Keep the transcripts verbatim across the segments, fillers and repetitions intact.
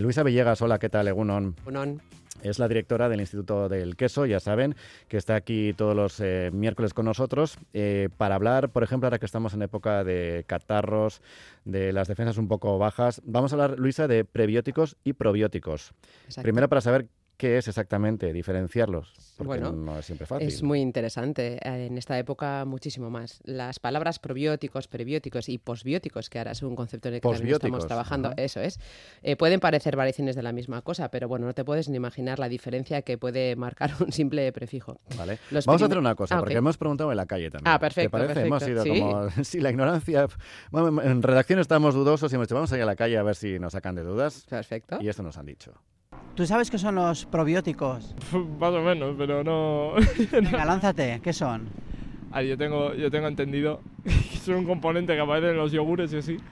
Luisa Villegas, hola, ¿qué tal? Egunon. Egunon. Es la directora del Instituto del Queso, ya saben, que está aquí todos los eh, miércoles con nosotros eh, para hablar, por ejemplo, ahora que estamos en época de catarros, de las defensas un poco bajas. Vamos a hablar, Luisa, de prebióticos y probióticos. Exacto. Primero, para saber qué es exactamente, diferenciarlos, porque bueno, no es siempre fácil. Es muy interesante. En esta época muchísimo más. Las palabras probióticos, prebióticos y posbióticos, que ahora es un concepto en el que también estamos trabajando, ajá, eso es, eh, pueden parecer variaciones de la misma cosa, pero bueno, no te puedes ni imaginar la diferencia que puede marcar un simple prefijo. Vale. Los Vamos a hacer una cosa, ah, porque okay. hemos preguntado en la calle también. Ah, perfecto. ¿Te parece? Perfecto. Hemos ido ¿Sí? como... Si la ignorancia... Bueno, en redacción estamos dudosos y hemos dicho, vamos a ir a la calle a ver si nos sacan de dudas. Perfecto. Y esto nos han dicho. ¿Tú sabes qué son los probióticos? Más o menos, pero no... Venga, lánzate, ¿qué son? Ah, yo tengo, yo tengo entendido que son un componente que aparece en los yogures y así.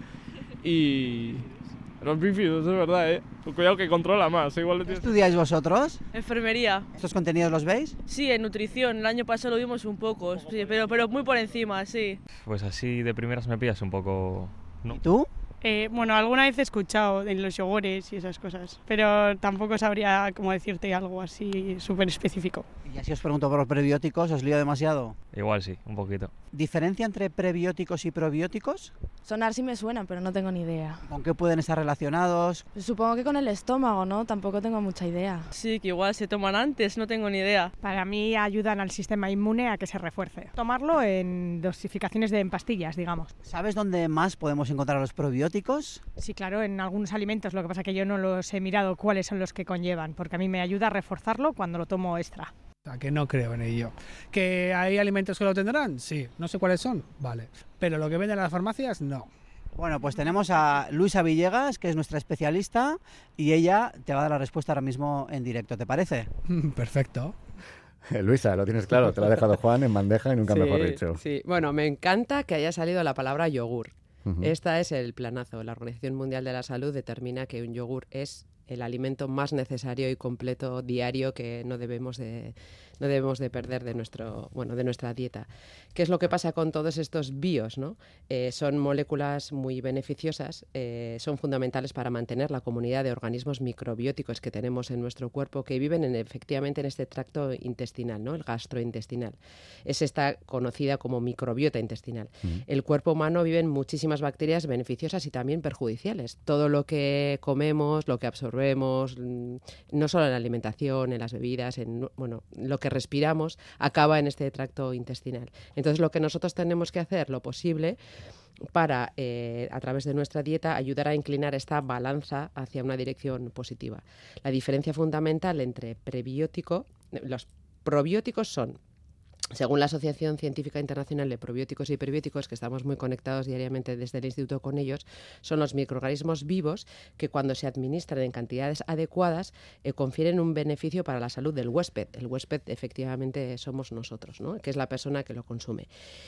Y... los bífidos, es verdad, ¿eh? Cuidado que controla más. Igual le ¿Qué tienes... estudiáis vosotros? Enfermería. ¿Estos contenidos los veis? Sí, en nutrición. El año pasado lo vimos un poco, sí, pero, pero muy por encima, sí. Pues así de primeras me pillas un poco... ¿no? ¿Y tú? Eh, bueno, alguna vez he escuchado en los yogures y esas cosas, pero tampoco sabría cómo decirte algo así súper específico. Y así os pregunto por los prebióticos, ¿os lío demasiado? Igual sí, un poquito. ¿Diferencia entre prebióticos y probióticos? Sonar sí me suena, pero no tengo ni idea. ¿Con qué pueden estar relacionados? Supongo que con el estómago, ¿no? Tampoco tengo mucha idea. Sí, que igual se toman antes, no tengo ni idea. Para mí ayudan al sistema inmune a que se refuerce. Tomarlo en dosificaciones de en pastillas, digamos. ¿Sabes dónde más podemos encontrar los probióticos? Sí, claro, en algunos alimentos, lo que pasa es que yo no los he mirado cuáles son los que conllevan, porque a mí me ayuda a reforzarlo cuando lo tomo extra. O sea, que no creo en ello. ¿Que hay alimentos que lo tendrán? Sí. No sé cuáles son, vale. Pero lo que venden en las farmacias, no. Bueno, pues tenemos a Luisa Villegas, que es nuestra especialista, y ella te va a dar la respuesta ahora mismo en directo, ¿te parece? Perfecto. Eh, Luisa, lo tienes claro, te lo ha dejado Juan en bandeja y nunca sí, mejor dicho. Sí, bueno, me encanta que haya salido la palabra yogur. Uh-huh. Esta es el planazo. La Organización Mundial de la Salud determina que un yogur es el alimento más necesario y completo diario que no debemos de, no debemos de perder de, nuestro, bueno, de nuestra dieta. ¿Qué es lo que pasa con todos estos bios, ¿no? Eh, son moléculas muy beneficiosas, eh, son fundamentales para mantener la comunidad de organismos microbióticos que tenemos en nuestro cuerpo, que viven en, efectivamente en este tracto intestinal, ¿no? El gastrointestinal. Es esta conocida como microbiota intestinal. Uh-huh. El cuerpo humano vive en muchísimas bacterias beneficiosas y también perjudiciales. Todo lo que comemos, lo que absorbemos, vemos, no solo en la alimentación, en las bebidas, en bueno, lo que respiramos, acaba en este tracto intestinal. Entonces, lo que nosotros tenemos que hacer, lo posible, para, eh, a través de nuestra dieta, ayudar a inclinar esta balanza hacia una dirección positiva. La diferencia fundamental entre prebiótico, los probióticos son, según la Asociación Científica Internacional de Probióticos y Prebióticos, que estamos muy conectados diariamente desde el Instituto con ellos, son los microorganismos vivos que cuando se administran en cantidades adecuadas eh, confieren un beneficio para la salud del huésped. El huésped efectivamente somos nosotros, ¿no? Que es la persona que lo consume.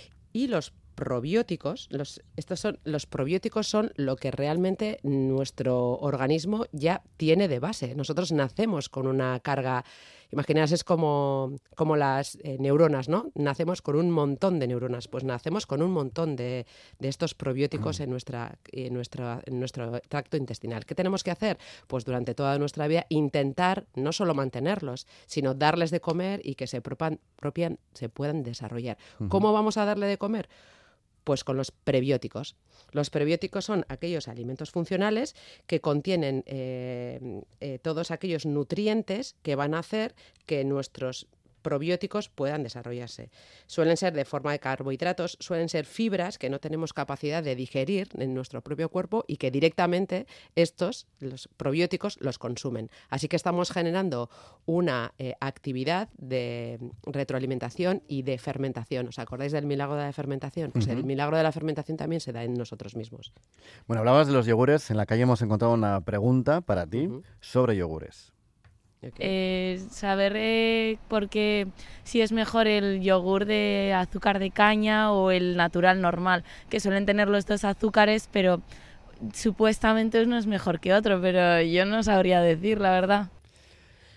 Y los probióticos, los, estos son, los probióticos son lo que realmente nuestro organismo ya tiene de base. Nosotros nacemos con una carga, imaginaos, es como, como las eh, neuronas, ¿no? Nacemos con un montón de neuronas, pues nacemos con un montón de, de estos probióticos mm. en, nuestra, en, nuestra, en nuestro tracto intestinal. ¿Qué tenemos que hacer? Pues durante toda nuestra vida intentar no solo mantenerlos, sino darles de comer y que se, propan, propian, se puedan desarrollar. Mm. ¿Cómo vamos a darle de comer? Pues con los prebióticos. Los prebióticos son aquellos alimentos funcionales que contienen eh, eh, todos aquellos nutrientes que van a hacer que nuestros probióticos puedan desarrollarse. Suelen ser de forma de carbohidratos, suelen ser fibras que no tenemos capacidad de digerir en nuestro propio cuerpo y que directamente estos, los probióticos, los consumen. Así que estamos generando una eh, actividad de retroalimentación y de fermentación. ¿Os acordáis del milagro de la fermentación? Pues uh-huh. el milagro de la fermentación también se da en nosotros mismos. Bueno, hablabas de los yogures. En la calle hemos encontrado una pregunta para ti uh-huh. sobre yogures. Okay. Eh, saber eh, por qué, si es mejor el yogur de azúcar de caña o el natural normal, que suelen tener los dos azúcares, pero supuestamente uno es mejor que otro, pero yo no sabría decir, la verdad.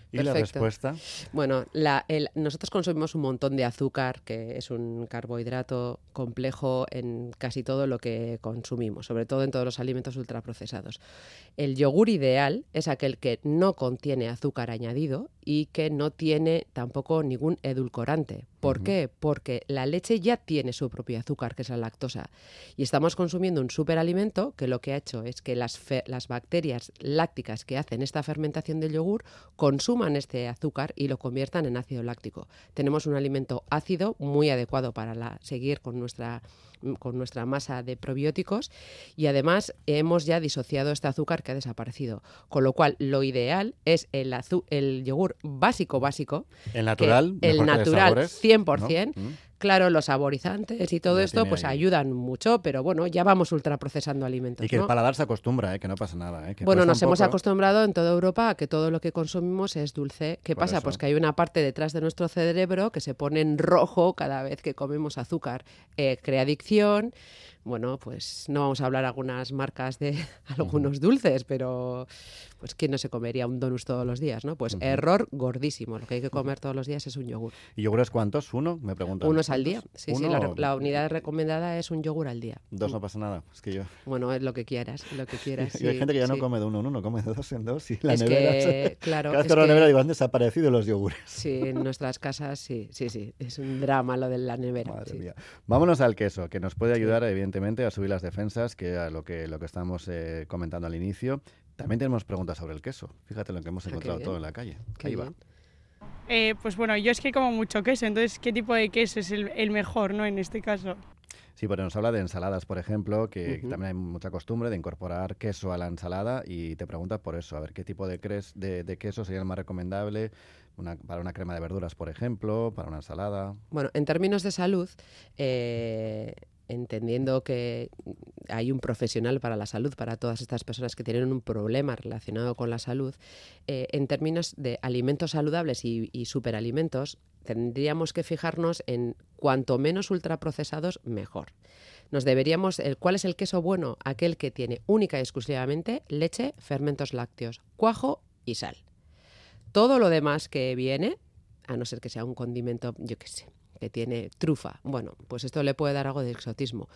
¿Y la Perfecto. respuesta? Bueno, la, el, nosotros consumimos un montón de azúcar, que es un carbohidrato complejo en casi todo lo que consumimos, sobre todo en todos los alimentos ultraprocesados. El yogur ideal es aquel que no contiene azúcar añadido y que no tiene tampoco ningún edulcorante. ¿Por uh-huh. qué? Porque la leche ya tiene su propio azúcar, que es la lactosa. Y estamos consumiendo un superalimento que lo que ha hecho es que las, fe, las bacterias lácticas que hacen esta fermentación del yogur consuman este azúcar y lo conviertan en ácido láctico. Tenemos un alimento ácido muy adecuado para la, seguir con nuestra, con nuestra masa de probióticos y además hemos ya disociado este azúcar que ha desaparecido. Con lo cual, lo ideal es el, azu- el yogur básico básico. El natural, el natural cien por ciento. ¿No? Claro, los saborizantes y todo ya esto pues ahí. ayudan mucho, pero bueno, ya vamos ultraprocesando alimentos. Y que ¿no? el paladar se acostumbra, ¿eh? Que no pasa nada. ¿eh? Que bueno, nos hemos poco. acostumbrado en toda Europa a que todo lo que consumimos es dulce. ¿Qué Por pasa? eso. Pues que hay una parte detrás de nuestro cerebro que se pone en rojo cada vez que comemos azúcar. Eh, crea adicción. Bueno, pues no vamos a hablar algunas marcas de algunos uh-huh. dulces, pero pues ¿quién no se comería un donus todos los días, no? Pues uh-huh. error gordísimo. Lo que hay que comer todos los días es un yogur. ¿Y yogures cuántos? ¿Uno? Me preguntan. Uno es al día. Sí, ¿Uno? sí, la, la unidad recomendada es un yogur al día. Dos no pasa nada. Es que yo... Bueno, es lo que quieras, lo que quieras. Y hay sí, gente que ya sí. no come de uno en uno, come de dos en dos. Y la es nevera, que, claro. Cada vez es que la nevera que... digo, han desaparecido los yogures. Sí, en nuestras casas sí, sí, sí. Es un drama lo de la nevera. Madre sí. mía. Vámonos al queso, que nos puede ayudar, sí. evidentemente, a subir las defensas, que a lo que, lo que estamos eh, comentando al inicio. También tenemos preguntas sobre el queso. Fíjate lo que hemos encontrado ah, todo en la calle. Qué Ahí bien. va. Eh, pues bueno, yo es que como mucho queso, entonces, ¿qué tipo de queso es el, el mejor, no? En este caso. Sí, pero nos habla de ensaladas, por ejemplo, que Uh-huh. también hay mucha costumbre de incorporar queso a la ensalada y te preguntas por eso, a ver qué tipo de, cres, de, de queso sería el más recomendable una, para una crema de verduras, por ejemplo, para una ensalada. Bueno, en términos de salud, eh, entendiendo que hay un profesional para la salud, para todas estas personas que tienen un problema relacionado con la salud, eh, en términos de alimentos saludables y, y superalimentos, tendríamos que fijarnos en cuanto menos ultraprocesados, mejor. Nos deberíamos, el, ¿cuál es el queso bueno? Aquel que tiene única y exclusivamente leche, fermentos lácteos, cuajo y sal. Todo lo demás que viene, a no ser que sea un condimento, yo qué sé, que tiene trufa, bueno, pues esto le puede dar algo de exotismo,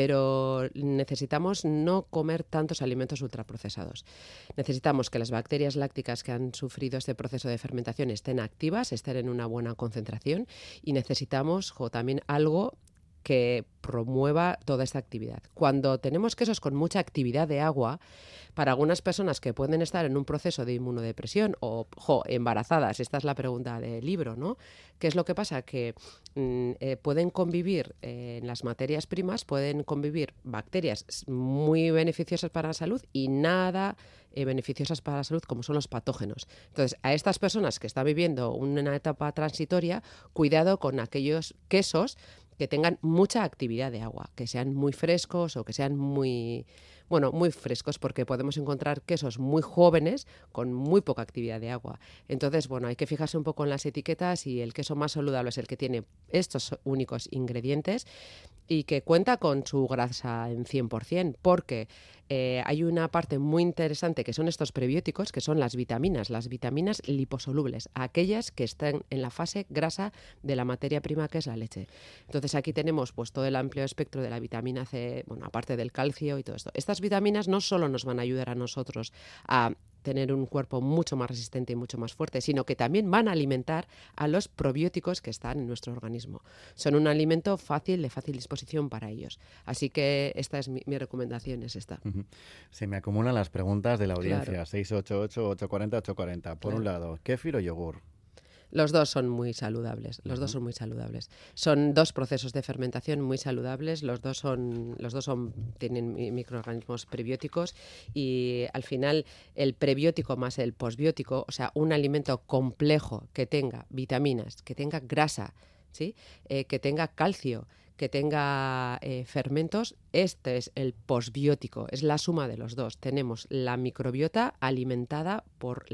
pero necesitamos no comer tantos alimentos ultraprocesados. Necesitamos que las bacterias lácticas que han sufrido este proceso de fermentación estén activas, estén en una buena concentración y necesitamos jo, también algo que promueva toda esta actividad. Cuando tenemos quesos con mucha actividad de agua, para algunas personas que pueden estar en un proceso de inmunodepresión o jo, embarazadas, esta es la pregunta del libro, ¿no? ¿Qué es lo que pasa? Que mm, eh, pueden convivir eh, en las materias primas, pueden convivir bacterias muy beneficiosas para la salud y nada eh, beneficiosas para la salud como son los patógenos. Entonces, a estas personas que están viviendo una etapa transitoria, cuidado con aquellos quesos que tengan mucha actividad de agua, que sean muy frescos o que sean muy, bueno, muy frescos, porque podemos encontrar quesos muy jóvenes con muy poca actividad de agua. Entonces, bueno, hay que fijarse un poco en las etiquetas y el queso más saludable es el que tiene estos únicos ingredientes y que cuenta con su grasa en cien por ciento, porque eh, hay una parte muy interesante que son estos prebióticos, que son las vitaminas, las vitaminas liposolubles, aquellas que están en la fase grasa de la materia prima que es la leche. Entonces aquí tenemos pues todo el amplio espectro de la vitamina C, bueno, aparte del calcio y todo esto. Estas vitaminas no solo nos van a ayudar a nosotros a tener un cuerpo mucho más resistente y mucho más fuerte, sino que también van a alimentar a los probióticos que están en nuestro organismo. Son un alimento fácil, de fácil disposición para ellos. Así que esta es mi, mi recomendación, es esta. Uh-huh. Se me acumulan las preguntas de la audiencia. Claro. seis ocho ocho, ocho cuatro cero, ocho cuatro cero. Por Claro. un lado, kéfir o yogur. Los dos son muy saludables, los uh-huh. dos son muy saludables. Son dos procesos de fermentación muy saludables, los dos son, los dos son, tienen microorganismos prebióticos y al final el prebiótico más el posbiótico, o sea, un alimento complejo que tenga vitaminas, que tenga grasa, ¿sí? eh, que tenga calcio, que tenga eh, fermentos, este es el posbiótico, es la suma de los dos. Tenemos la microbiota alimentada por la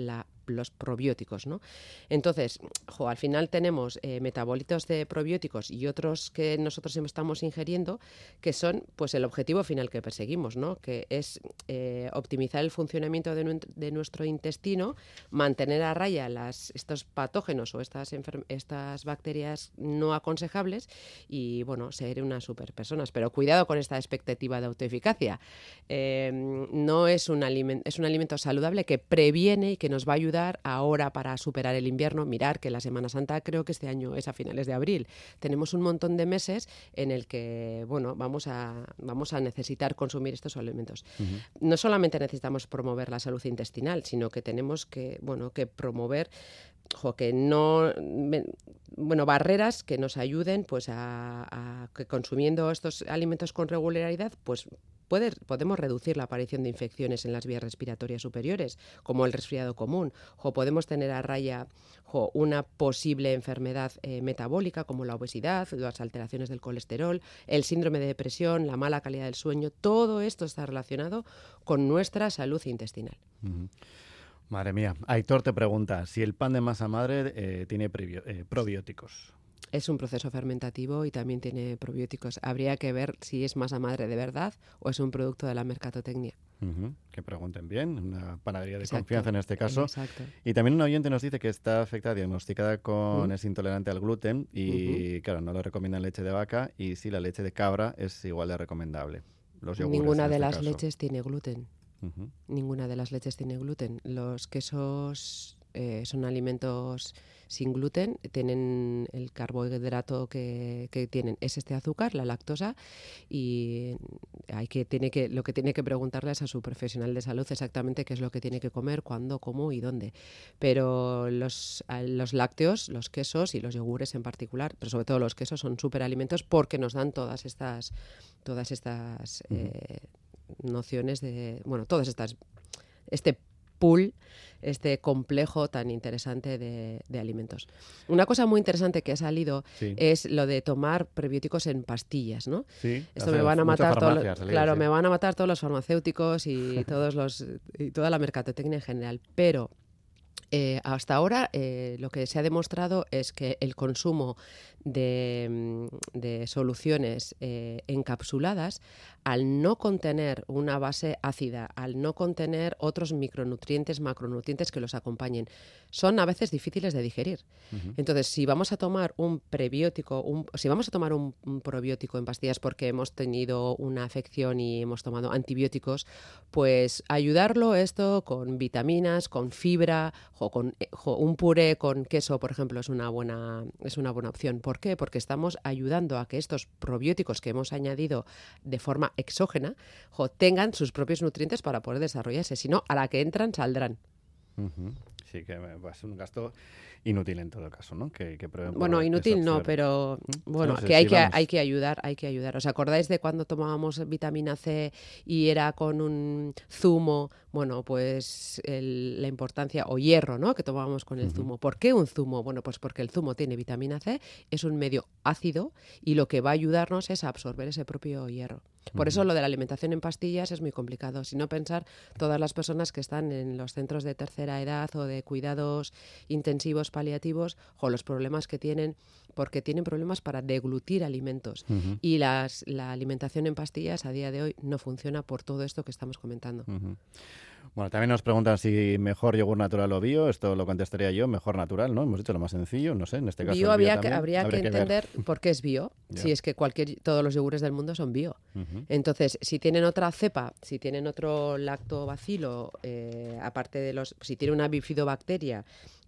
los probióticos, ¿no? Entonces, jo, al final tenemos eh, metabolitos de probióticos y otros que nosotros estamos ingiriendo, que son pues el objetivo final que perseguimos, ¿no? Que es eh, optimizar el funcionamiento de, nu de nuestro intestino, mantener a raya las, estos patógenos o estas, estas bacterias no aconsejables y, bueno, ser unas super personas. Pero cuidado con esta expectativa de autoeficacia. Eh, no es un, aliment es un alimento saludable que previene y que nos va a ayudar ahora para superar el invierno. Mirar que la Semana Santa creo que este año es a finales de abril. Tenemos un montón de meses en el que, bueno, vamos a, vamos a necesitar consumir estos alimentos. Uh-huh. No solamente necesitamos promover la salud intestinal, sino que tenemos que, bueno, que promover jo, que no, bueno, barreras que nos ayuden pues a, a que consumiendo estos alimentos con regularidad, pues Puede, podemos reducir la aparición de infecciones en las vías respiratorias superiores, como el resfriado común, o podemos tener a raya o una posible enfermedad eh, metabólica, como la obesidad, las alteraciones del colesterol, el síndrome de depresión, la mala calidad del sueño. Todo esto está relacionado con nuestra salud intestinal. Uh-huh. Madre mía. Aitor te pregunta si el pan de masa madre eh, tiene previo, eh, probióticos. Es un proceso fermentativo y también tiene probióticos. Habría que ver si es masa madre de verdad o es un producto de la mercadotecnia. Uh-huh. Que pregunten bien, una panadería de Exacto. confianza en este caso. Exacto. Y también un oyente nos dice que está afectada, diagnosticada con, uh-huh. es intolerante al gluten y, uh-huh. claro, no le recomiendan leche de vaca y sí, la leche de cabra es igual de recomendable. Los yogures, Ninguna en de este las caso. leches tiene gluten. Uh-huh. Ninguna de las leches tiene gluten. Los quesos eh, son alimentos sin gluten, tienen el carbohidrato que, que tienen es este azúcar, la lactosa, y hay que, tiene que, lo que tiene que preguntarle es a su profesional de salud exactamente qué es lo que tiene que comer, cuándo, cómo y dónde. Pero los, los lácteos, los quesos y los yogures en particular, pero sobre todo los quesos, son superalimentos porque nos dan todas estas, todas estas uh-huh. eh, nociones de, bueno, todas estas, este pool, este complejo tan interesante de, de alimentos. Una cosa muy interesante que ha salido sí. es lo de tomar prebióticos en pastillas, ¿no? Sí, Esto me van a matar todos los, claro, sí. me van a matar todos los farmacéuticos y todos los y toda la mercadotecnia en general, pero Eh, hasta ahora eh, lo que se ha demostrado es que el consumo de, de soluciones eh, encapsuladas, al no contener una base ácida, al no contener otros micronutrientes, macronutrientes que los acompañen, son a veces difíciles de digerir. Uh-huh. Entonces, si vamos a tomar un prebiótico, un, si vamos a tomar un, un probiótico en pastillas porque hemos tenido una afección y hemos tomado antibióticos, pues ayudarlo esto con vitaminas, con fibra, o con o un puré con queso, por ejemplo, es una buena es una buena opción. ¿Por qué? Porque estamos ayudando a que estos probióticos que hemos añadido de forma exógena jo, tengan sus propios nutrientes para poder desarrollarse. Si no, a la que entran, saldrán. Uh-huh. Sí, que va a ser un gasto inútil en todo caso, ¿no? Que, que prueben bueno, por inútil no, pero bueno, no sé, que hay sí, que vamos. hay que ayudar, hay que ayudar. ¿Os acordáis de cuando tomábamos vitamina C y era con un zumo? Bueno, pues el, la importancia, o hierro, ¿no? Que tomábamos con el uh-huh. zumo. ¿Por qué un zumo? Bueno, pues porque el zumo tiene vitamina C, es un medio ácido y lo que va a ayudarnos es a absorber ese propio hierro. Por uh-huh. eso lo de la alimentación en pastillas es muy complicado. Si no pensar todas las personas que están en los centros de tercera edad o de cuidados intensivos paliativos o los problemas que tienen, porque tienen problemas para deglutir alimentos. Uh-huh. Y las, la alimentación en pastillas a día de hoy no funciona por todo esto que estamos comentando. Uh-huh. Bueno, también nos preguntan si mejor yogur natural o bio. Esto lo contestaría yo, mejor natural, ¿no? Hemos dicho lo más sencillo, no sé, en este caso bio, bio había también, que, habría, habría que entender ver. por qué es bio. Yeah. Si es que cualquier todos los yogures del mundo son bio. Uh-huh. Entonces, si tienen otra cepa, si tienen otro lactobacilo, eh, aparte de los... Si tiene una bifidobacteria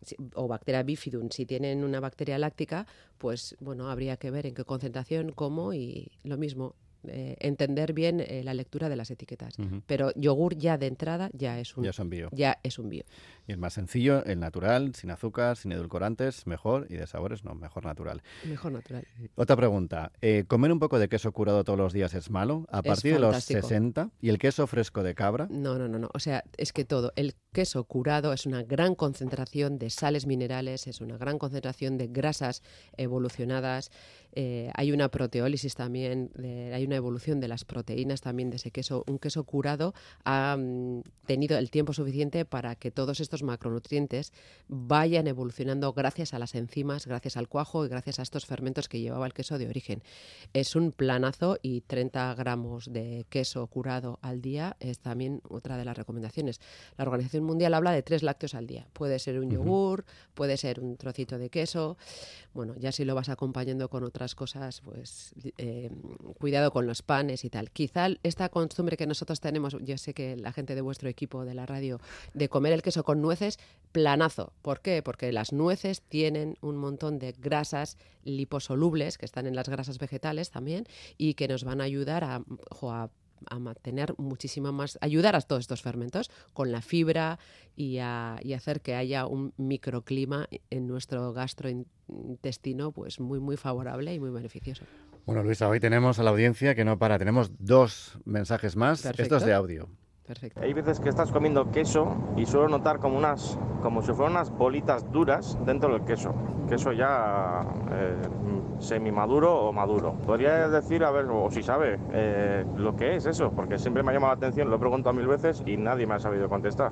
o bacteria bifidum, si tienen una bacteria láctica, pues, bueno, habría que ver en qué concentración, cómo y lo mismo. Eh, entender bien eh, la lectura de las etiquetas. Uh-huh. Pero yogur ya de entrada ya es un ya son bio. Ya es un bio. Y el más sencillo, el natural, sin azúcar, sin edulcorantes, mejor, y de sabores no, mejor natural. Mejor natural. Otra pregunta, eh, ¿comer un poco de queso curado todos los días es malo? A partir de los sesenta, ¿y el queso fresco de cabra? No, no, no, no. O sea, es que todo, el queso curado es una gran concentración de sales minerales, es una gran concentración de grasas evolucionadas. Eh, hay una proteólisis también, de, hay una evolución de las proteínas también de ese queso. Un queso curado ha mm, tenido el tiempo suficiente para que todos estos macronutrientes vayan evolucionando gracias a las enzimas, gracias al cuajo y gracias a estos fermentos que llevaba el queso de origen. Es un planazo y treinta gramos de queso curado al día es también otra de las recomendaciones. La Organización Mundial habla de tres lácteos al día. Puede ser un yogur, uh-huh. puede ser un trocito de queso. Bueno, ya si lo vas acompañando con otras cosas, pues eh, cuidado con los panes y tal. Quizá esta costumbre que nosotros tenemos, yo sé que la gente de vuestro equipo de la radio, de comer el queso con nueces, planazo. ¿Por qué? Porque las nueces tienen un montón de grasas liposolubles, que están en las grasas vegetales también, y que nos van a ayudar a, jo, a a mantener muchísima más, ayudar a todos estos fermentos con la fibra y, a, y hacer que haya un microclima en nuestro gastrointestino pues muy, muy favorable y muy beneficioso. Bueno, Luisa, hoy tenemos a la audiencia que no para. Tenemos dos mensajes más. Perfecto. Estos de audio. Perfecto. Hay veces que estás comiendo queso y suelo notar como unas, como si fueran unas bolitas duras dentro del queso. Queso ya eh, semimaduro o maduro. ¿Podría decir, a ver, o si sabe, eh, lo que es eso? Porque siempre me ha llamado la atención, lo he preguntado mil veces y nadie me ha sabido contestar.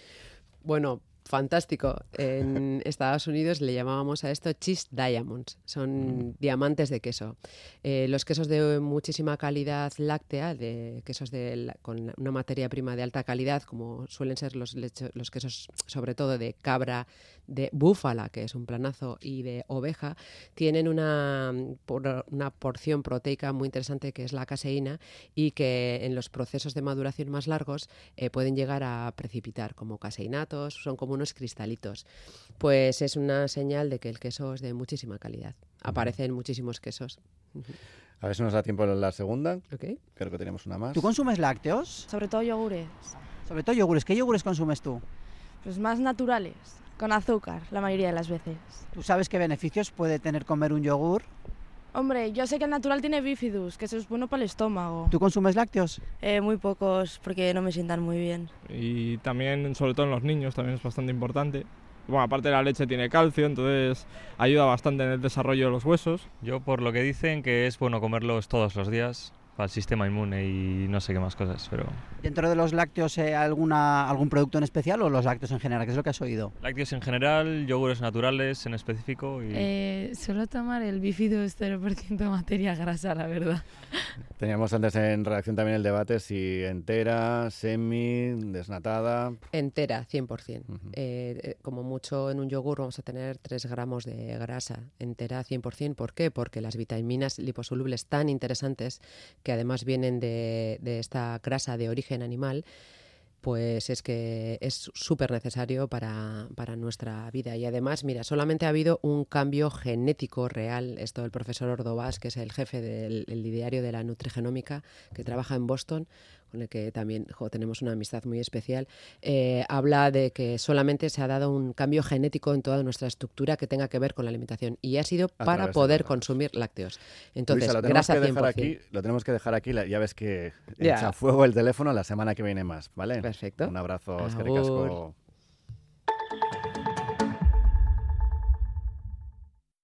Bueno, fantástico. En Estados Unidos le llamábamos a esto cheese diamonds. Son diamantes de queso. Eh, los quesos de muchísima calidad láctea, de quesos de, con una materia prima de alta calidad, como suelen ser los, lecho, los quesos, sobre todo de cabra, de búfala, que es un planazo, y de oveja, tienen una, por, una porción proteica muy interesante que es la caseína y que en los procesos de maduración más largos eh, pueden llegar a precipitar como caseinatos, son como unos cristalitos. Pues es una señal de que el queso es de muchísima calidad. Aparece en muchísimos quesos. A ver si nos da tiempo la segunda. Okay. Creo que tenemos una más. ¿Tú consumes lácteos? Sobre todo yogures. Sobre todo yogures. ¿Qué yogures consumes tú? Pues más naturales, con azúcar, la mayoría de las veces. ¿Tú sabes qué beneficios puede tener comer un yogur? Hombre, yo sé que el natural tiene bifidus, que eso es bueno para el estómago. ¿Tú consumes lácteos? Eh, muy pocos, porque no me sientan muy bien. Y también, sobre todo en los niños, también es bastante importante. Bueno, aparte de la leche tiene calcio, entonces ayuda bastante en el desarrollo de los huesos. Yo, por lo que dicen, que es bueno comerlos todos los días para el sistema inmune y no sé qué más cosas, pero... ¿Dentro de los lácteos eh, alguna, algún producto en especial o los lácteos en general? ¿Qué es lo que has oído? Lácteos en general, yogures naturales en específico y... Eh, suelo tomar el bifidus cero por ciento materia grasa, la verdad. Teníamos antes en redacción también el debate si entera, semi, desnatada... Entera, cien por ciento. Uh-huh. eh, como mucho en un yogur vamos a tener tres gramos de grasa. Entera, cien por ciento. ¿Por qué? Porque las vitaminas liposolubles tan interesantes, que además vienen de, de esta grasa de origen animal, pues es que es súper necesario para, para nuestra vida. Y además, mira, solamente ha habido un cambio genético real. Esto el profesor Ordovás, que es el jefe del el ideario de la nutrigenómica, que trabaja en Boston, con el que también jo, tenemos una amistad muy especial, eh, habla de que solamente se ha dado un cambio genético en toda nuestra estructura que tenga que ver con la alimentación, y ha sido a para poder consumir lácteos. Entonces, Luisa, lo grasa que cien por dejar ciento. aquí, lo tenemos que dejar aquí, ya ves que Ya. echa fuego el teléfono la semana que viene más, ¿vale? Perfecto. Un abrazo, Agur. eskerrik asko.